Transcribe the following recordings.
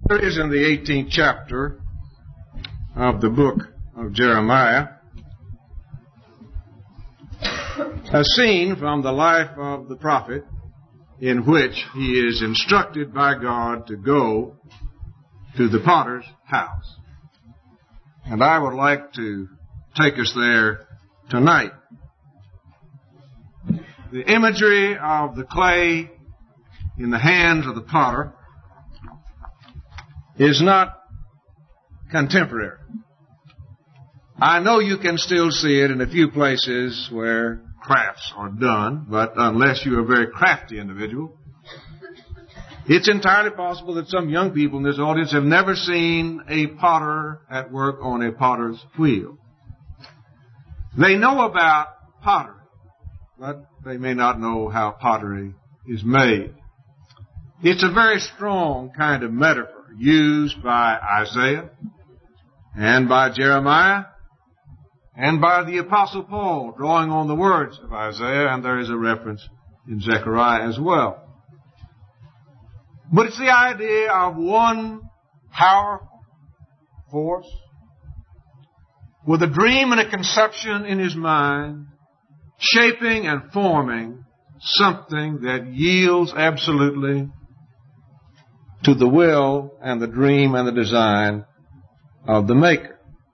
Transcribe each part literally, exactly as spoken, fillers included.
There is in the eighteenth chapter of the book of Jeremiah a scene from the life of the prophet in which he is instructed by God to go to the potter's house. And I would like to take us there tonight. The imagery of the clay in the hands of the potter is not contemporary. I know you can still see it in a few places where crafts are done, but unless you're a very crafty individual, it's entirely possible that some young people in this audience have never seen a potter at work on a potter's wheel. They know about pottery, but they may not know how pottery is made. It's a very strong kind of metaphor used by Isaiah and by Jeremiah and by the Apostle Paul, drawing on the words of Isaiah, and there is a reference in Zechariah as well. But it's the idea of one powerful force with a dream and a conception in his mind, shaping and forming something that yields absolutely to the will and the dream and the design of the Maker.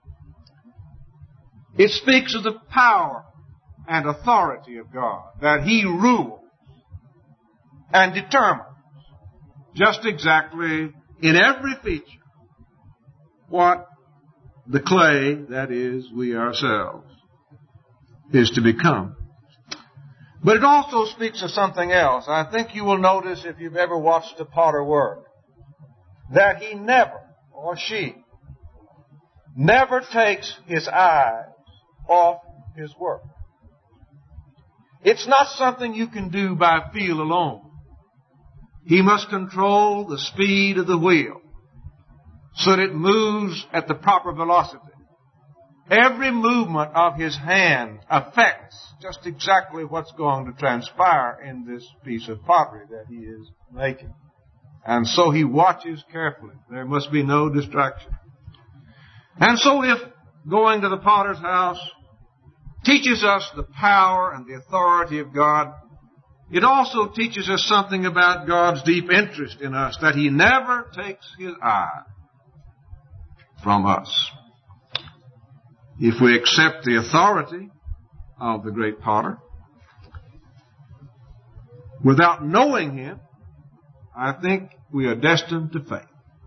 It speaks of the power and authority of God, that He rules and determines just exactly in every feature what the clay, that is, we ourselves, is to become. But it also speaks of something else. I think you will notice if you've ever watched a potter work, that he never, or she, never takes his eyes off his work. It's not something you can do by feel alone. He must control the speed of the wheel so that it moves at the proper velocity. Every movement of his hand affects just exactly what's going to transpire in this piece of pottery that he is making. And so he watches carefully. There must be no distraction. And so if going to the potter's house teaches us the power and the authority of God, it also teaches us something about God's deep interest in us, that He never takes His eye from us. If we accept the authority of the great potter, without knowing Him, I think we are destined to fail.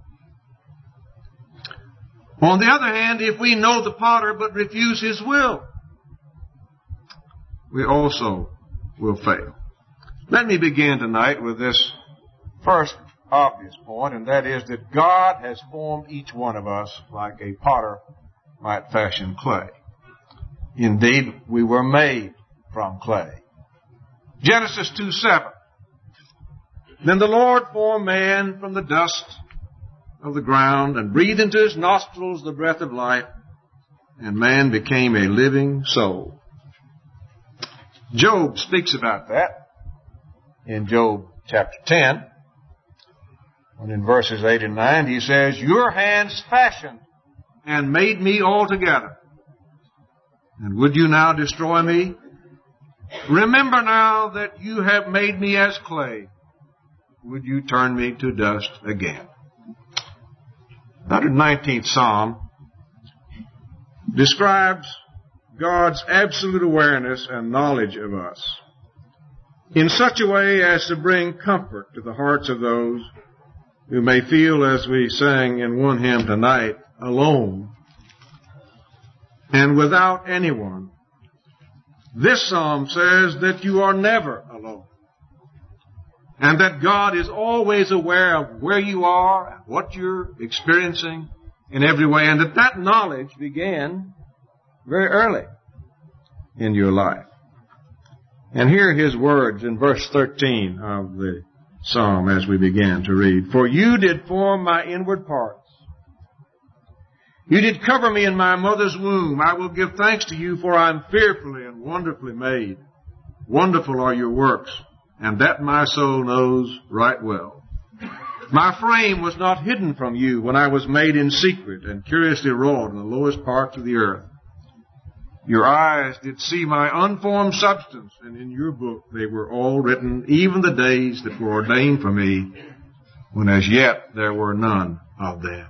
On the other hand, if we know the potter but refuse His will, we also will fail. Let me begin tonight with this first obvious point, and that is that God has formed each one of us like a potter might fashion clay. Indeed, we were made from clay. Genesis two seven. Then the Lord formed man from the dust of the ground and breathed into his nostrils the breath of life, and man became a living soul. Job speaks about that in Job chapter ten. And in verses eight and nine he says, your hands fashioned and made me altogether. And would you now destroy me? Remember now that you have made me as clay. Would you turn me to dust again? The one hundred nineteenth Psalm describes God's absolute awareness and knowledge of us in such a way as to bring comfort to the hearts of those who may feel, as we sang in one hymn tonight, alone and without anyone. This psalm says that you are never alone, and that God is always aware of where you are and what you're experiencing in every way, and that that knowledge began very early in your life. And hear His words in verse thirteen of the psalm as we begin to read. For you did form my inward parts. You did cover me in my mother's womb. I will give thanks to you, for I am fearfully and wonderfully made. Wonderful are your works, and that my soul knows right well. My frame was not hidden from you when I was made in secret and curiously wrought in the lowest parts of the earth. Your eyes did see my unformed substance, and in your book they were all written, even the days that were ordained for me, when as yet there were none of them.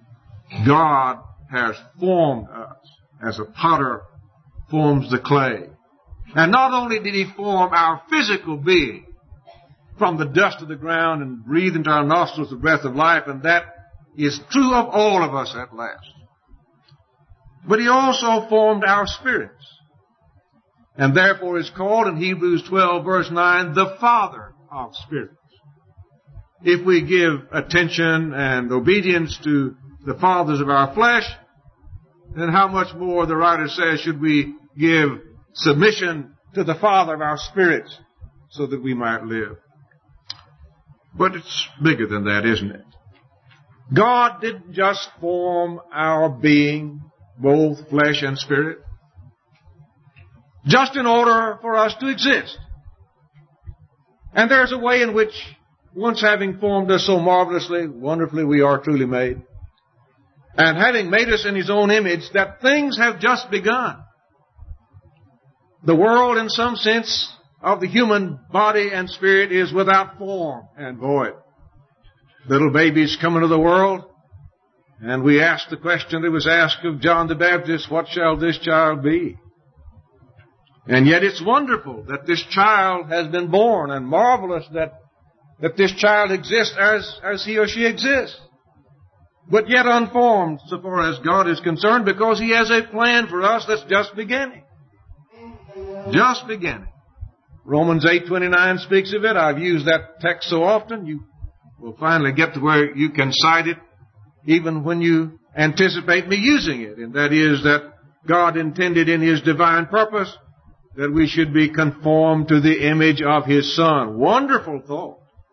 God has formed us as a potter forms the clay. And not only did He form our physical being from the dust of the ground and breathe into our nostrils the breath of life, and that is true of all of us at last. But He also formed our spirits, and therefore is called in Hebrews twelve verse nine, the Father of spirits. If we give attention and obedience to the fathers of our flesh, then how much more, the writer says, should we give submission to the Father of our spirits so that we might live? But it's bigger than that, isn't it? God didn't just form our being, both flesh and spirit, just in order for us to exist. And there's a way in which, once having formed us so marvelously, wonderfully, we are truly made, and having made us in His own image, that things have just begun. The world, in some sense, of the human body and spirit is without form and void. Little babies come into the world, and we ask the question that was asked of John the Baptist, what shall this child be? And yet it's wonderful that this child has been born, and marvelous that, that this child exists as, as he or she exists. But yet unformed so far as God is concerned, because He has a plan for us that's just beginning. Just beginning. Romans eight twenty-nine speaks of it. I've used that text so often, you will finally get to where you can cite it even when you anticipate me using it. And that is that God intended in His divine purpose that we should be conformed to the image of His Son. Wonderful thought.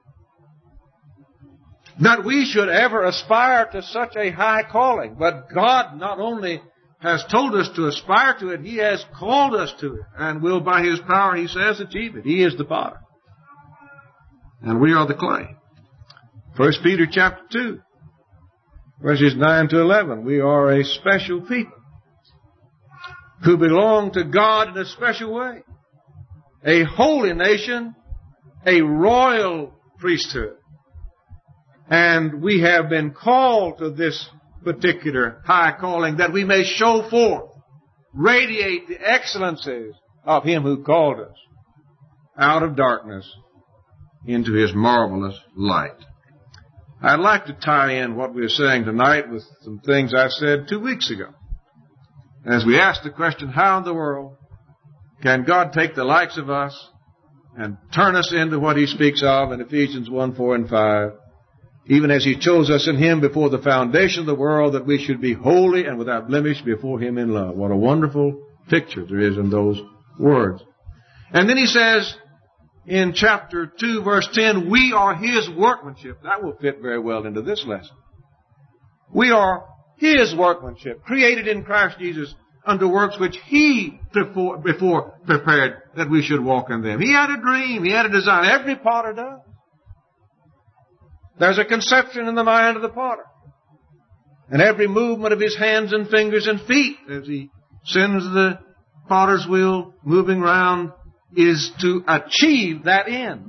That we should ever aspire to such a high calling. But God not only has told us to aspire to it, He has called us to it, and will by His power, He says, achieve it. He is the potter, and we are the clay. First Peter chapter two, verses nine to eleven. We are a special people who belong to God in a special way. A holy nation, a royal priesthood. And we have been called to this particular high calling that we may show forth, radiate the excellencies of Him who called us out of darkness into His marvelous light. I'd like to tie in what we're saying tonight with some things I said two weeks ago. As we ask the question, how in the world can God take the likes of us and turn us into what He speaks of in Ephesians one, four, and five, even as He chose us in Him before the foundation of the world, that we should be holy and without blemish before Him in love. What a wonderful picture there is in those words. And then He says in chapter two, verse ten, we are His workmanship. That will fit very well into this lesson. We are His workmanship, created in Christ Jesus unto works which He before, before prepared that we should walk in them. He had a dream. He had a design. Every potter does. There's a conception in the mind of the potter. And every movement of his hands and fingers and feet as he sends the potter's wheel moving round is to achieve that end.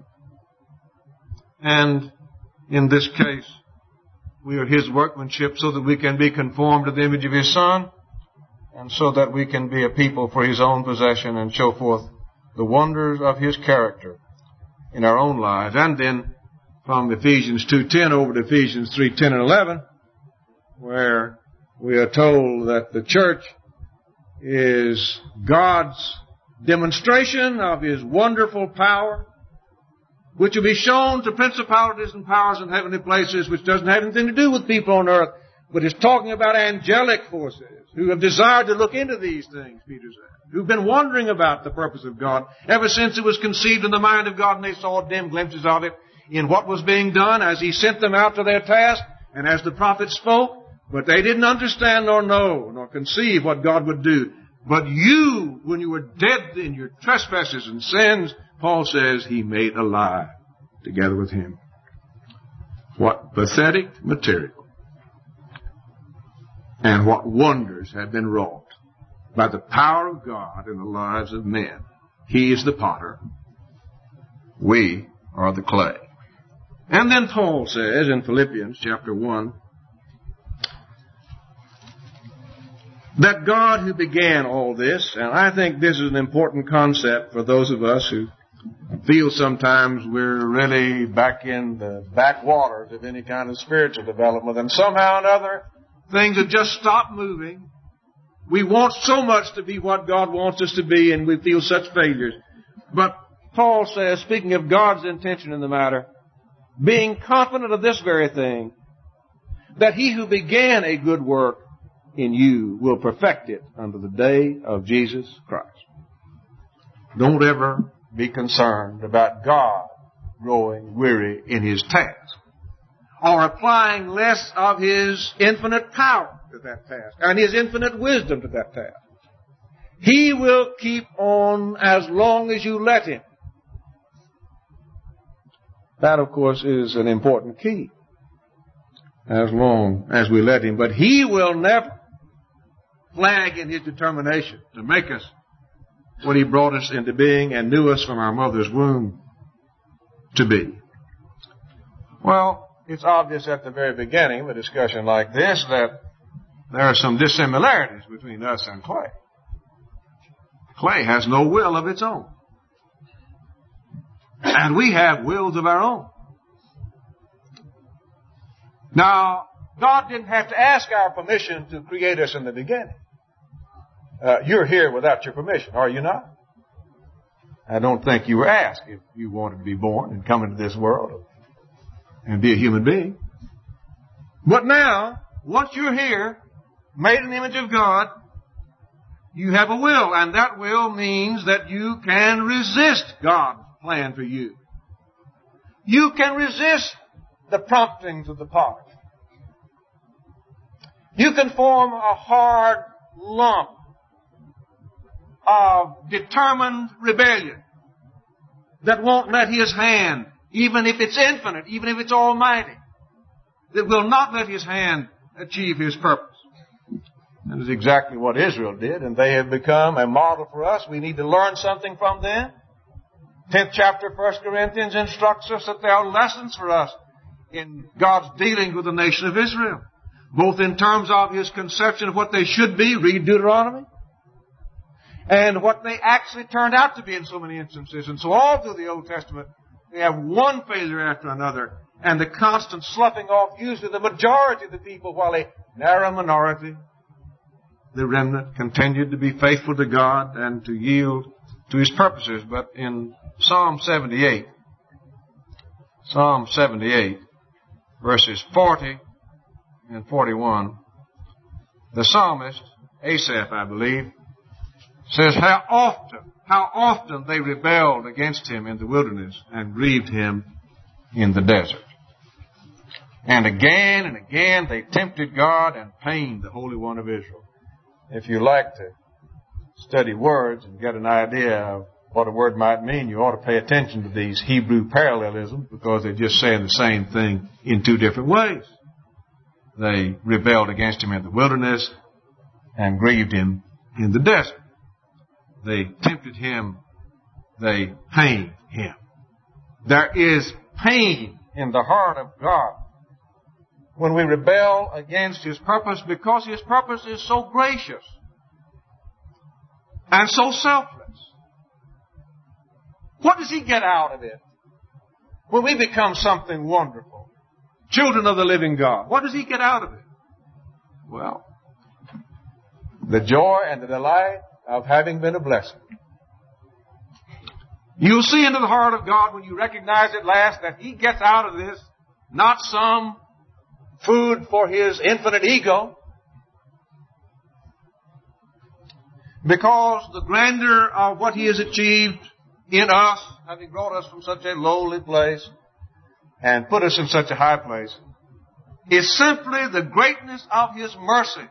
And in this case, we are His workmanship so that we can be conformed to the image of His Son, and so that we can be a people for His own possession and show forth the wonders of His character in our own lives. And then from Ephesians two ten over to Ephesians three ten and eleven, where we are told that the church is God's demonstration of His wonderful power, which will be shown to principalities and powers in heavenly places, which doesn't have anything to do with people on earth, but is talking about angelic forces who have desired to look into these things, Peter said, who've been wondering about the purpose of God ever since it was conceived in the mind of God, and they saw dim glimpses of it in what was being done as He sent them out to their task and as the prophet spoke, but they didn't understand nor know nor conceive what God would do. But you, when you were dead in your trespasses and sins, Paul says, He made alive together with Him. what pathetic material and what wonders have been wrought by the power of God in the lives of men. He is the potter. We are the clay. And then Paul says in Philippians chapter one that God who began all this, and I think this is an important concept for those of us who feel sometimes we're really back in the backwaters of any kind of spiritual development, and somehow or another things have just stopped moving. We want so much to be what God wants us to be, and we feel such failures. But Paul says, speaking of God's intention in the matter, being confident of this very thing, that he who began a good work in you will perfect it unto the day of Jesus Christ. Don't ever be concerned about God growing weary in his task, or applying less of his infinite power to that task and his infinite wisdom to that task. He will keep on as long as you let him. That, of course, is an important key. As long as we let him. But he will never flag in his determination to make us what he brought us into being and knew us from our mother's womb to be. Well, it's obvious at the very beginning of a discussion like this that there are some dissimilarities between us and clay. Clay has no will of its own. And we have wills of our own. Now, God didn't have to ask our permission to create us in the beginning. Uh, you're here without your permission, are you not? I don't think you were asked if you wanted to be born and come into this world and be a human being. But now, once you're here, made in the image of God, you have a will, and that will means that you can resist God's plan for you. You can resist the promptings of the potter. You can form a hard lump of determined rebellion that won't let his hand, even if it's infinite, even if it's almighty, that will not let his hand achieve his purpose. That is exactly what Israel did, and they have become a model for us. We need to learn something from them. tenth chapter of First Corinthians instructs us that there are lessons for us in God's dealings with the nation of Israel, both in terms of his conception of what they should be, read Deuteronomy, and what they actually turned out to be in so many instances. And so all through the Old Testament, we have one failure after another, and the constant sloughing off usually the majority of the people, while a narrow minority, the remnant, continued to be faithful to God and to yield to his purposes. But in Psalm seventy-eight, Psalm seventy-eight, verses forty and forty-one, the psalmist, Asaph, I believe, says how often, how often they rebelled against him in the wilderness and grieved him in the desert. And again and again they tempted God and pained the Holy One of Israel. If you like to study words and get an idea of what a word might mean, you ought to pay attention to these Hebrew parallelisms, because they're just saying the same thing in two different ways. They rebelled against him in the wilderness and grieved him in the desert. They tempted him. They pained him. There is pain in the heart of God when we rebel against his purpose, because his purpose is so gracious and so selfless. What does he get out of it when we become something wonderful? Children of the living God. What does he get out of it? Well, the joy and the delight of having been a blessing. You'll see into the heart of God when you recognize at last that he gets out of this not some food for his infinite ego, because the grandeur of what he has achieved in us, having brought us from such a lowly place and put us in such a high place, is simply the greatness of his mercy.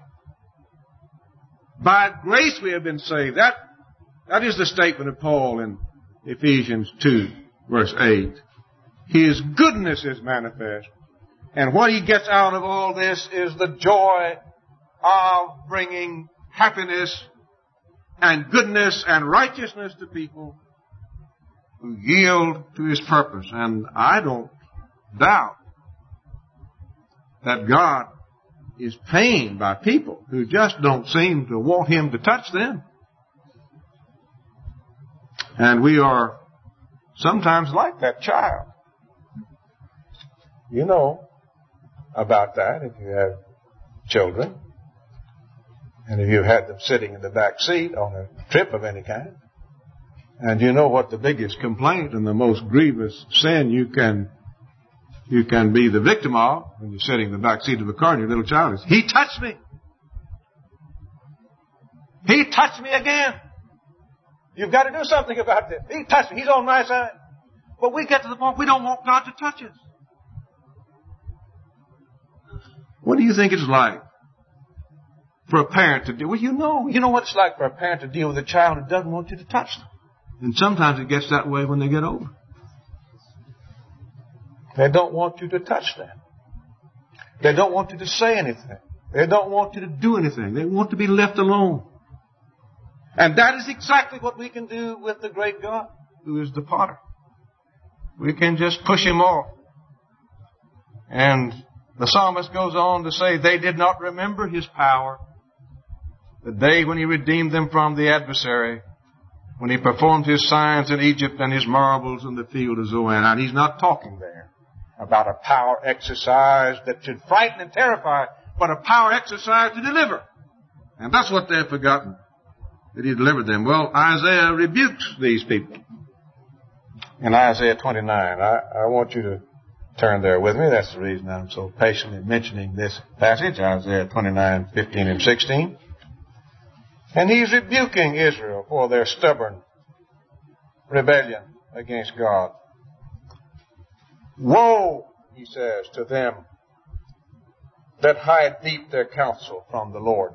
By grace we have been saved. That, that is the statement of Paul in Ephesians two, verse eight. His goodness is manifest And what he gets out of all this is the joy of bringing happiness and goodness and righteousness to people who yield to his purpose. And I don't doubt that God is pained by people who just don't seem to want him to touch them. And we are sometimes like that child. You know about that if you have children. And if you've had them sitting in the back seat on a trip of any kind. And you know what the biggest complaint and the most grievous sin you can you can be the victim of when you're sitting in the back seat of a car and your little child is, he touched me. He touched me again. You've got to do something about this. He touched me. He's on my side. But we get to the point we don't want God to touch us. What do you think it's like for a parent to deal? Well, you know, you know what it's like for a parent to deal with a child who doesn't want you to touch them. And sometimes it gets that way when they get older. They don't want you to touch them. They don't want you to say anything. They don't want you to do anything. They want to be left alone. And that is exactly what we can do with the great God, who is the potter. We can just push him off. And the psalmist goes on to say, they did not remember his power, the day when he redeemed them from the adversary, when he performed his signs in Egypt and his marvels in the field of Zoan. And he's not talking there about a power exercise that should frighten and terrify, but a power exercise to deliver. And that's what they've forgotten, that he delivered them. Well, Isaiah rebukes these people. In Isaiah twenty-nine, I, I want you to turn there with me. That's the reason I'm so patiently mentioning this passage, Isaiah twenty-nine, fifteen and sixteen. And he's rebuking Israel for their stubborn rebellion against God. Woe, he says, to them that hide deep their counsel from the Lord,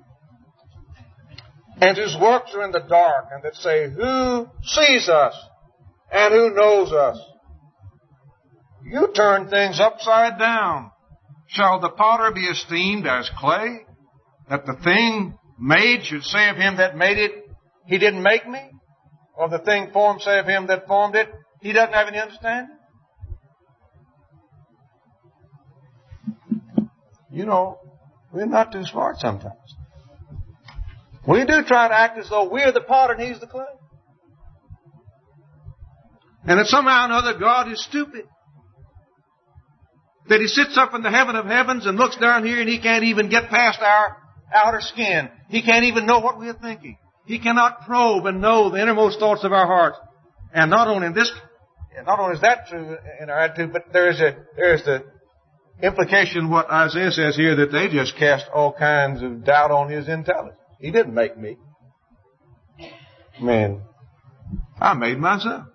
and whose works are in the dark, and that say, who sees us and who knows us? You turn things upside down. Shall the potter be esteemed as clay, that the thing made should say of him that made it, he didn't make me? Or the thing formed say of him that formed it, he doesn't have any understanding? You know, we're not too smart sometimes. We do try to act as though we're the potter and he's the clay. And that somehow or another God is stupid. That he sits up in the heaven of heavens and looks down here and he can't even get past our outer skin. He can't even know what we're thinking. He cannot probe and know the innermost thoughts of our hearts. And not only in this, not only is that true in our attitude, but there is a, there is the implication what Isaiah says here, that they just cast all kinds of doubt on his intelligence. He didn't make me. Man, I made myself.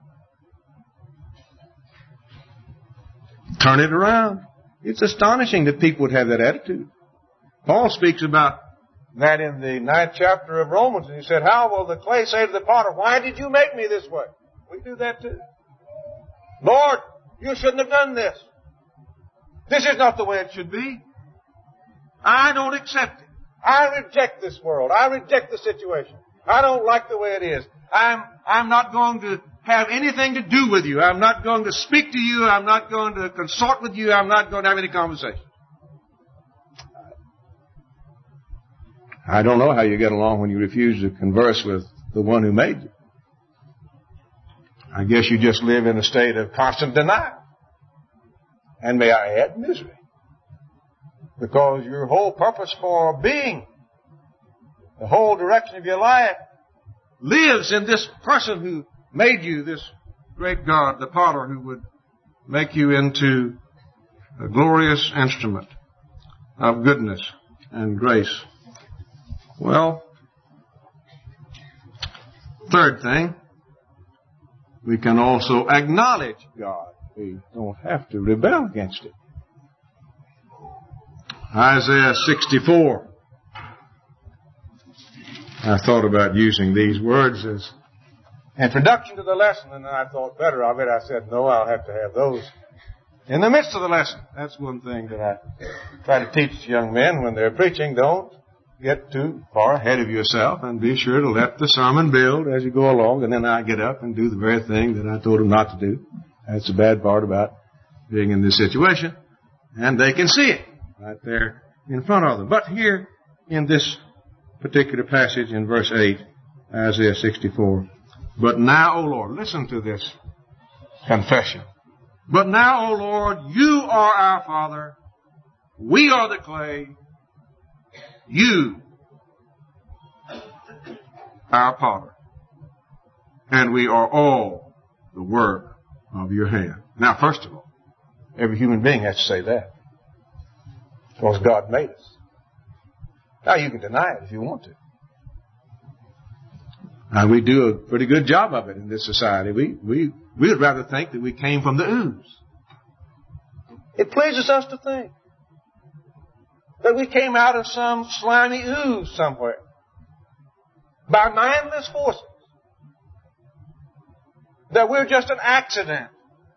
Turn it around. It's astonishing that people would have that attitude. Paul speaks about that in the ninth chapter of Romans, and he said, how will the clay say to the potter, why did you make me this way? We do that too. Lord, you shouldn't have done this. This is not the way it should be. I don't accept it. I reject this world. I reject the situation. I don't like the way it is. I'm, I'm not going to have anything to do with you. I'm not going to speak to you. I'm not going to consort with you. I'm not going to have any conversation. I don't know how you get along when you refuse to converse with the one who made you. I guess you just live in a state of constant denial. And may I add, misery. Because your whole purpose for being, the whole direction of your life, lives in this person who made you, this great God, the potter, who would make you into a glorious instrument of goodness and grace. Well, third thing, we can also acknowledge God. We don't have to rebel against it. Isaiah sixty-four. I thought about using these words as introduction to the lesson, and then I thought better of it. I said, no, I'll have to have those in the midst of the lesson. That's one thing that I try to teach young men when they're preaching. Don't get too far ahead of yourself, and be sure to let the sermon build as you go along, and then I get up and do the very thing that I told them not to do. That's the bad part about being in this situation. And they can see it right there in front of them. But here in this particular passage in verse eight, Isaiah sixty-four, but now, O Lord, listen to this confession. But now, O Lord, you are our Father. We are the clay. You, our potter. And we are all the work of your hand. Now, first of all, every human being has to say that, because God made us. Now, you can deny it if you want to. And we do a pretty good job of it in this society. We, we, we would rather think that we came from the ooze. It pleases us to think that we came out of some slimy ooze somewhere by mindless forces. That we're just an accident.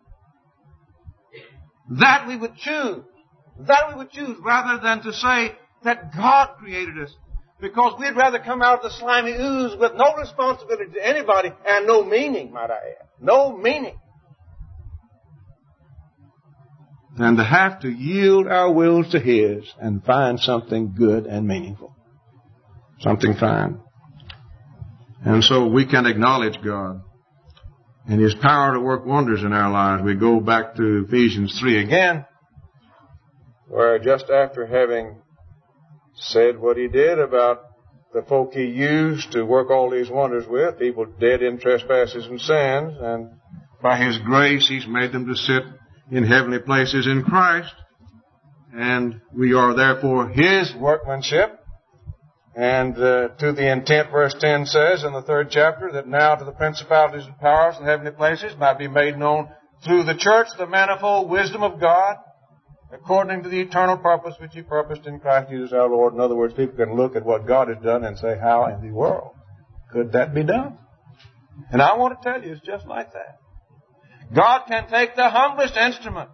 That we would choose. That we would choose rather than to say that God created us. Because we'd rather come out of the slimy ooze with no responsibility to anybody and no meaning, might I add. No meaning. Than to have to yield our wills to His and find something good and meaningful. Something fine. And so we can acknowledge God and His power to work wonders in our lives. We go back to Ephesians three again, where just after having said what He did about the folk He used to work all these wonders with, people dead in trespasses and sins, and by His grace He's made them to sit in heavenly places in Christ, and we are therefore His workmanship. And uh, to the intent, verse ten says in the third chapter, that now to the principalities and powers in heavenly places might be made known through the church the manifold wisdom of God, according to the eternal purpose which He purposed in Christ Jesus our Lord. In other words, people can look at what God has done and say, how in the world could that be done? And I want to tell you, it's just like that. God can take the humblest instrument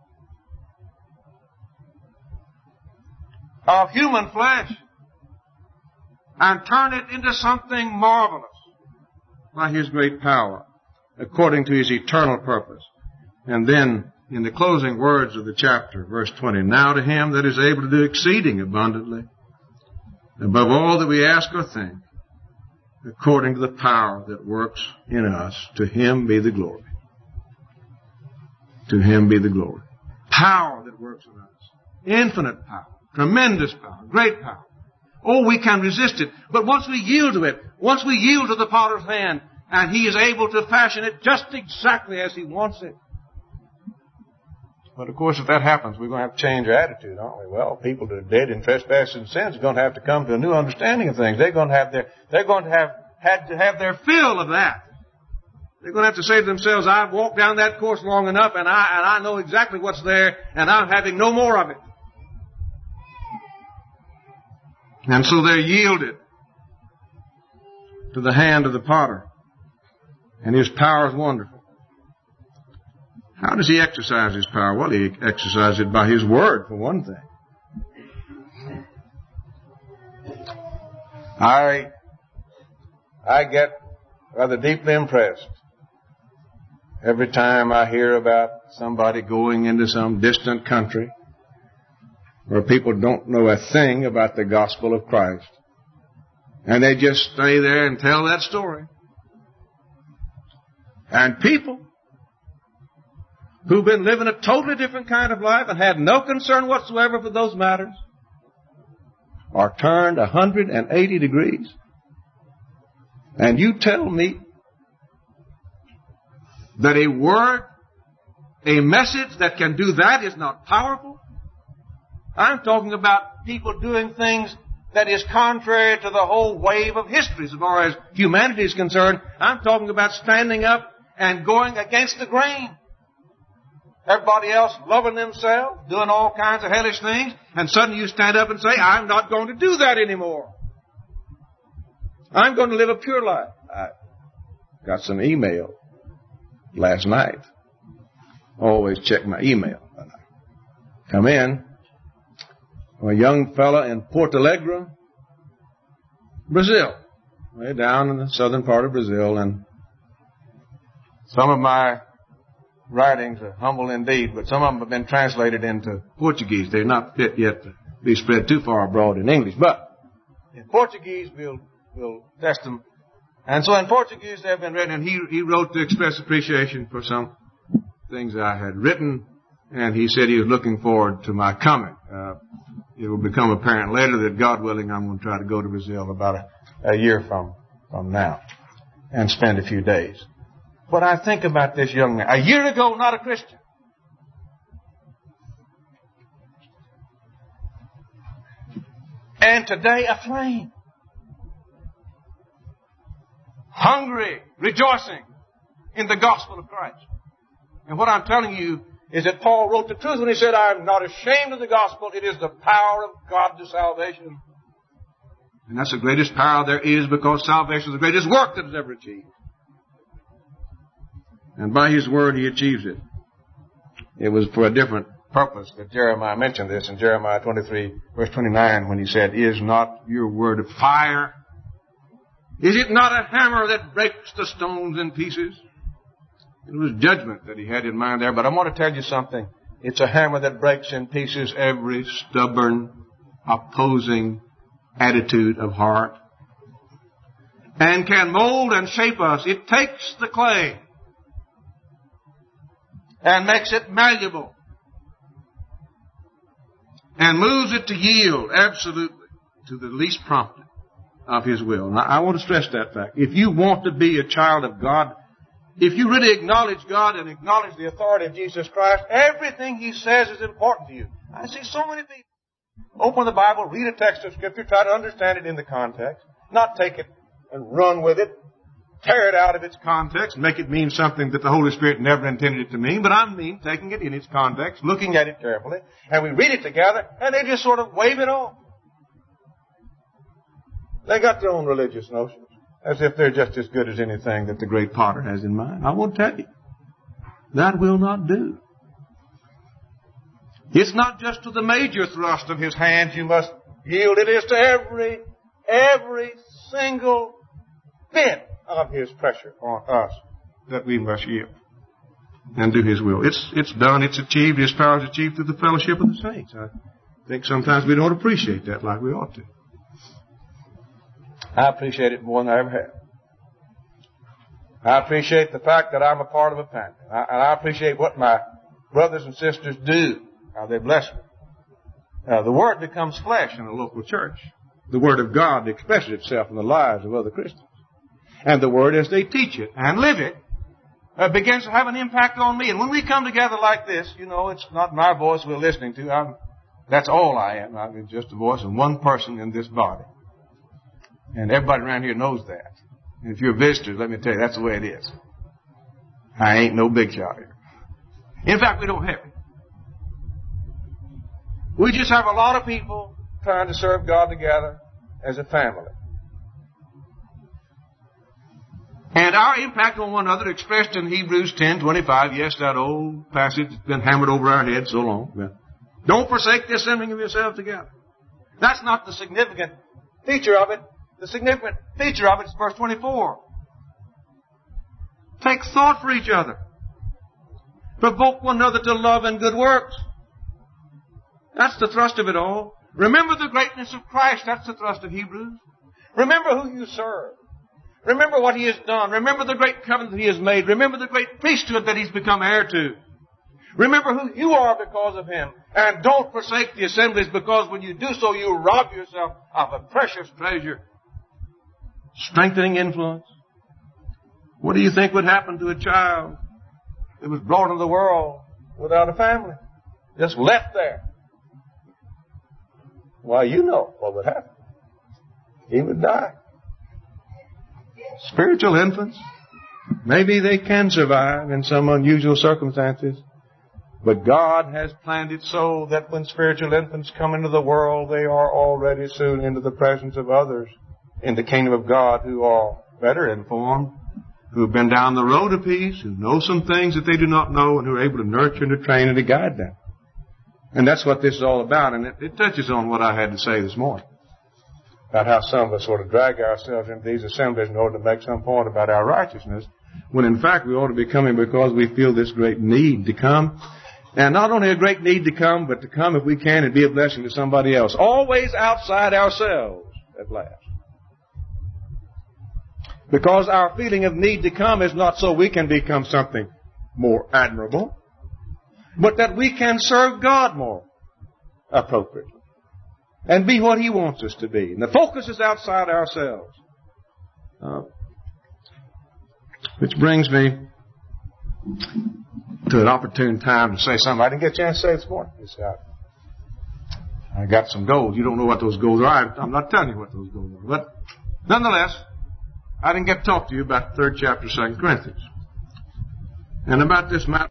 of human flesh and turn it into something marvelous by His great power, according to His eternal purpose. And then, in the closing words of the chapter, verse twenty, now to Him that is able to do exceeding abundantly, above all that we ask or think, according to the power that works in us, to Him be the glory. To Him be the glory. Power that works in us. Infinite power. Tremendous power. Great power. Oh, we can resist it. But once we yield to it, once we yield to the potter's hand, and He is able to fashion it just exactly as He wants it. But of course, if that happens, we're going to have to change our attitude, aren't we? Well, people that are dead in trespasses and sins are going to have to come to a new understanding of things. They're going to have their, they're going to have, had to have their fill of that. They're going to have to say to themselves, I've walked down that course long enough, and I, and I know exactly what's there, and I'm having no more of it. And so they're yielded to the hand of the potter. And His power is wonderful. How does He exercise His power? Well, He exercises it by His word, for one thing. I, I get rather deeply impressed every time I hear about somebody going into some distant country where people don't know a thing about the gospel of Christ. And they just stay there and tell that story. And people who've been living a totally different kind of life and had no concern whatsoever for those matters are turned one hundred eighty degrees. And you tell me that a word, a message that can do that is not powerful? I'm talking about people doing things that is contrary to the whole wave of history as far as humanity is concerned. I'm talking about standing up and going against the grain. Everybody else loving themselves, doing all kinds of hellish things, and suddenly you stand up and say, I'm not going to do that anymore. I'm going to live a pure life. I got some email last night. Always check my email, by come in, a young fella in Porto Alegre, Brazil, way down in the southern part of Brazil, and some of my writings are humble indeed, but some of them have been translated into Portuguese. They're not fit yet to be spread too far abroad in English, but in Portuguese we'll, we'll test them. And so in Portuguese they've been written, and he, he wrote to express appreciation for some things I had written, and he said he was looking forward to my coming. Uh, it will become apparent later that, God willing, I'm going to try to go to Brazil about a, a year from, from now and spend a few days. But I think about this young man. A year ago, not a Christian. And today, a flame. Hungry, rejoicing in the gospel of Christ. And what I'm telling you is that Paul wrote the truth when he said, I am not ashamed of the gospel. It is the power of God to salvation. And that's the greatest power there is, because salvation is the greatest work that is ever achieved. And by His word He achieves it. It was for a different purpose that Jeremiah mentioned this in Jeremiah twenty-three, verse twenty-nine, when he said, Is not your word of fire? Is it not a hammer that breaks the stones in pieces? It was judgment that he had in mind there, but I want to tell you something. It's a hammer that breaks in pieces every stubborn, opposing attitude of heart, and can mold and shape us. It takes the clay and makes it malleable and moves it to yield absolutely to the least prompting of His will. Now, I want to stress that fact. If you want to be a child of God, if you really acknowledge God and acknowledge the authority of Jesus Christ, everything He says is important to you. I see so many people open the Bible, read a text of Scripture, try to understand it in the context, not take it and run with it, tear it out of its context, make it mean something that the Holy Spirit never intended it to mean, but I mean taking it in its context, looking at it carefully, and we read it together, and they just sort of wave it off. They got their own religious notions, as if they're just as good as anything that the great potter has in mind. I won't tell you. That will not do. It's not just to the major thrust of His hands you must yield. It is to every, every single bit of His pressure on us that we must yield and do His will. It's, it's done. It's achieved. His power is achieved through the fellowship of the saints. I think sometimes we don't appreciate that like we ought to. I appreciate it more than I ever have. I appreciate the fact that I'm a part of a family. I, and I appreciate what my brothers and sisters do. How they bless me. Uh, the Word becomes flesh in a local church. The Word of God expresses itself in the lives of other Christians. And the Word, as they teach it and live it, uh, begins to have an impact on me. And when we come together like this, you know, it's not my voice we're listening to. I'm, that's all I am. I'm just the voice of one person in this body. And everybody around here knows that. And if you're visitors, let me tell you, that's the way it is. I ain't no big shot here. In fact, we don't have it. We just have a lot of people trying to serve God together as a family. And our impact on one another expressed in Hebrews ten twenty-five. Yes, that old passage that's been hammered over our heads so long. Yeah. Don't forsake the assembling of yourselves together. That's not the significant feature of it. The significant feature of it is verse twenty-four. Take thought for each other. Provoke one another to love and good works. That's the thrust of it all. Remember the greatness of Christ. That's the thrust of Hebrews. Remember who you serve. Remember what He has done. Remember the great covenant He has made. Remember the great priesthood that He's become heir to. Remember who you are because of Him. And don't forsake the assemblies, because when you do so, you rob yourself of a precious treasure. Strengthening influence. What do you think would happen to a child that was brought into the world without a family? Just left there. Why, you know what would happen. He would die. Spiritual infants, maybe they can survive in some unusual circumstances, but God has planned it so that when spiritual infants come into the world, they are already soon into the presence of others in the kingdom of God who are better informed, who have been down the road of peace, who know some things that they do not know, and who are able to nurture and to train and to guide them. And that's what this is all about, and it, it touches on what I had to say this morning. About how some of us sort of drag ourselves into these assemblies in order to make some point about our righteousness, when in fact we ought to be coming because we feel this great need to come. And not only a great need to come, but to come if we can and be a blessing to somebody else. Always outside ourselves at last. Because our feeling of need to come is not so we can become something more admirable, but that we can serve God more appropriately and be what He wants us to be. And the focus is outside ourselves. Uh, which brings me to an opportune time to say something I didn't get a chance to say this morning. It's, uh, I got some goals. You don't know what those goals are. I, I'm not telling you what those goals are. But nonetheless, I didn't get to talk to you about the third chapter of Second Corinthians. And about this matter.